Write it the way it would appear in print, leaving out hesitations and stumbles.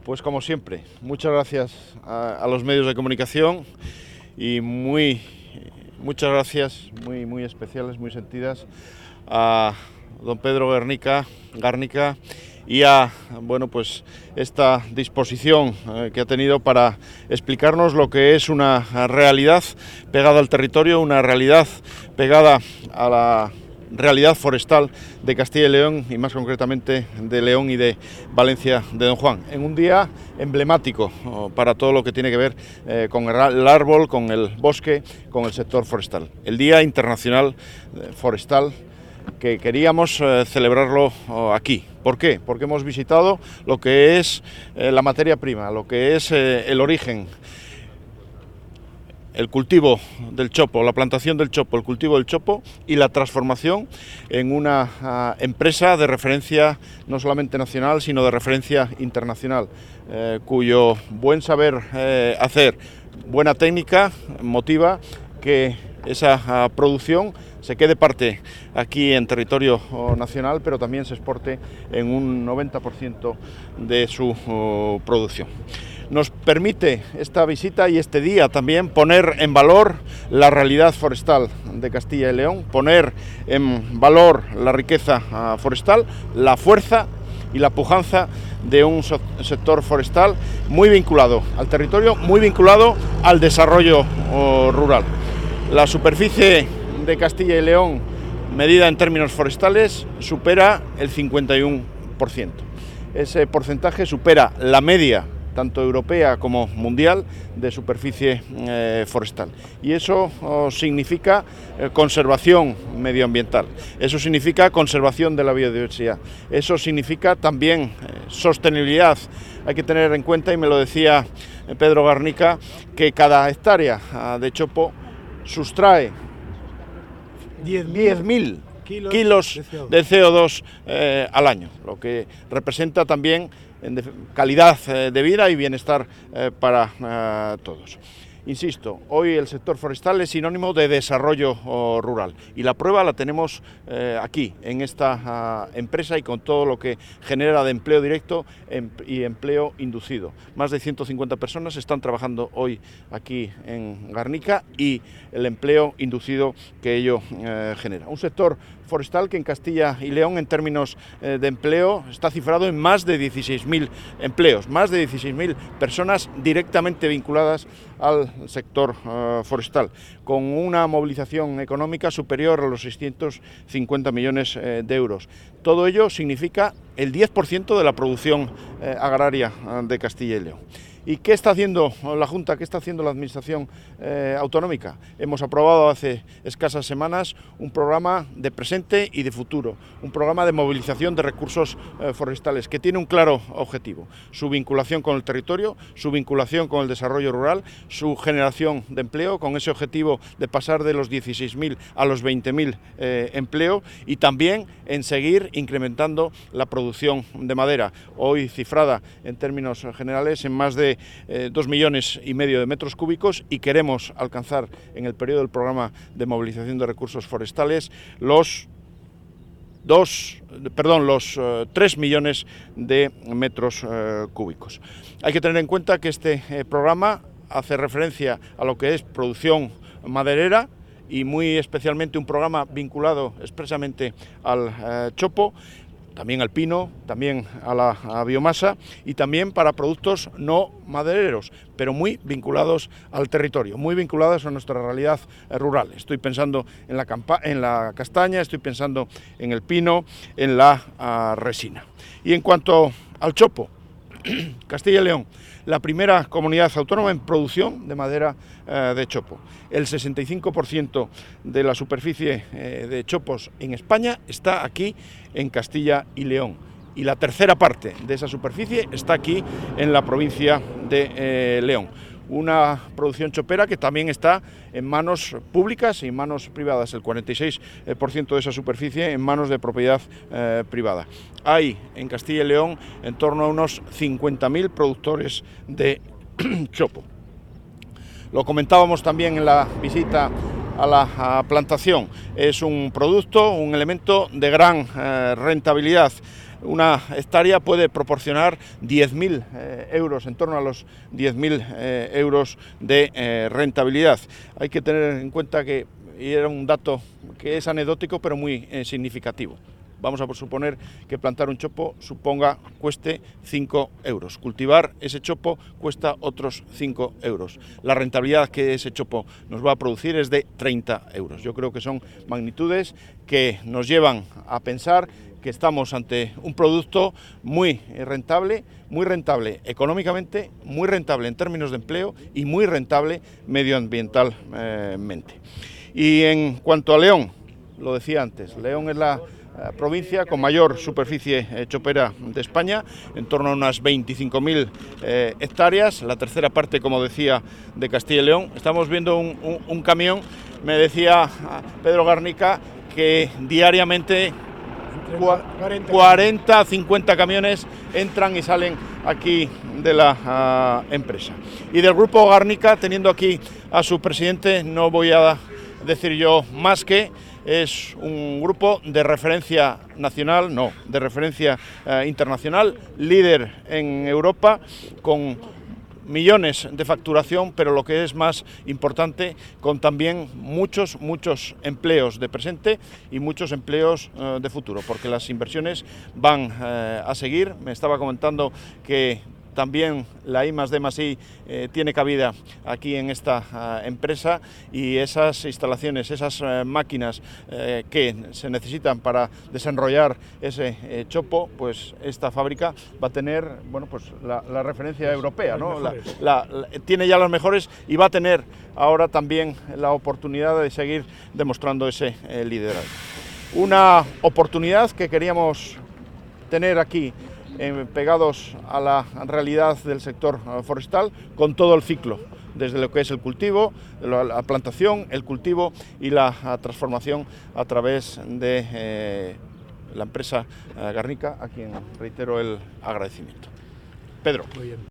Pues como siempre, muchas gracias a los medios de comunicación y muchas gracias muy especiales, muy sentidas a don Pedro Garnica y a pues esta disposición que ha tenido para explicarnos lo que es una realidad pegada al territorio, una realidad pegada a la realidad forestal de Castilla y León y más concretamente de León y de Valencia de Don Juan, en un día emblemático para todo lo que tiene que ver con el árbol, con el bosque, con el sector forestal. El Día Internacional Forestal, que queríamos celebrarlo aquí. ¿Por qué? Porque hemos visitado lo que es la materia prima, lo que es el origen, el cultivo del chopo, la plantación del chopo, el cultivo del chopo y la transformación en una empresa de referencia no solamente nacional, sino de referencia internacional, cuyo buen saber hacer, buena técnica, motiva que esa producción se quede parte aquí en territorio nacional, pero también se exporte en un 90% de su producción. Nos permite esta visita y este día también poner en valor la realidad forestal de Castilla y León, poner en valor la riqueza forestal, la fuerza y la pujanza de un sector forestal muy vinculado al territorio, muy vinculado al desarrollo rural. La superficie de Castilla y León, medida en términos forestales, supera el 51%. Ese porcentaje supera la media tanto europea como mundial, de superficie forestal. Y eso significa conservación medioambiental, eso significa conservación de la biodiversidad, eso significa también sostenibilidad. Hay que tener en cuenta, y me lo decía Pedro Garnica, que cada hectárea de chopo sustrae 10.000 kilos de CO2 al año, lo que representa también en calidad de vida y bienestar para todos. Insisto, hoy el sector forestal es sinónimo de desarrollo rural y la prueba la tenemos aquí, en esta empresa y con todo lo que genera de empleo directo y empleo inducido. Más de 150 personas están trabajando hoy aquí en Garnica y el empleo inducido que ello genera. Un sector forestal que en Castilla y León, en términos de empleo, está cifrado en más de 16.000 empleos, más de 16.000 personas directamente vinculadas al sector forestal, con una movilización económica superior a los 650 millones de euros. Todo ello significa el 10% de la producción agraria de Castilla y León. ¿Y qué está haciendo la Junta, qué está haciendo la Administración autonómica? Hemos aprobado hace escasas semanas un programa de presente y de futuro, un programa de movilización de recursos forestales que tiene un claro objetivo: su vinculación con el territorio, su vinculación con el desarrollo rural, su generación de empleo, con ese objetivo de pasar de los 16.000 a los 20.000 empleos, y también en seguir incrementando la producción de madera, hoy cifrada en términos generales en más de 2,5 millones de metros cúbicos, y queremos alcanzar en el periodo del programa de movilización de recursos forestales los 3 millones de metros cúbicos. Hay que tener en cuenta que este programa hace referencia a lo que es producción maderera y muy especialmente un programa vinculado expresamente al chopo, también al pino, también a la biomasa y también para productos no madereros, pero muy vinculados al territorio, muy vinculados a nuestra realidad rural. Estoy pensando en la castaña, estoy pensando en el pino, en la resina. Y en cuanto al chopo, Castilla y León, la primera comunidad autónoma en producción de madera de chopo. El 65% de la superficie de chopos en España está aquí en Castilla y León. Y la tercera parte de esa superficie está aquí en la provincia de León. Una producción chopera que también está en manos públicas y en manos privadas, el 46% de esa superficie en manos de propiedad privada. Hay en Castilla y León en torno a unos 50.000 productores de chopo. Lo comentábamos también en la visita a la plantación. Es un producto, un elemento de gran rentabilidad. una hectárea puede proporcionar 10.000 euros, en torno a los 10.000 euros de rentabilidad. Hay que tener en cuenta que, y era un dato que es anecdótico pero muy significativo, vamos a suponer que plantar un chopo cueste 5 euros. Cultivar ese chopo cuesta otros 5 euros. La rentabilidad que ese chopo nos va a producir es de 30 euros. Yo creo que son magnitudes que nos llevan a pensar que estamos ante un producto muy rentable económicamente, muy rentable en términos de empleo y muy rentable medioambientalmente. Y en cuanto a León, lo decía antes, León es la provincia con mayor superficie chopera de España, en torno a unas 25.000 hectáreas, la tercera parte, como decía, de Castilla y León. Estamos viendo un camión, me decía Pedro Garnica, que diariamente 40 50 camiones entran y salen aquí de la empresa. Y del grupo Garnica, teniendo aquí a su presidente, no voy a decir yo más que es un grupo de referencia nacional, no, de referencia internacional, líder en Europa, con millones de facturación, pero lo que es más importante, con también muchos empleos de presente y muchos empleos de futuro, porque las inversiones van a seguir. Me estaba comentando que también la I+D+I tiene cabida aquí en esta empresa, y esas instalaciones, esas máquinas que se necesitan para desenrollar ese chopo, pues esta fábrica va a tener, bueno, pues la referencia europea, ¿no? Tiene ya las mejores y va a tener ahora también la oportunidad de seguir demostrando ese liderazgo. Una oportunidad que queríamos tener aquí, pegados a la realidad del sector forestal, con todo el ciclo, desde lo que es el cultivo, la plantación, el cultivo y la transformación a través de la empresa Garnica, a quien reitero el agradecimiento. Pedro.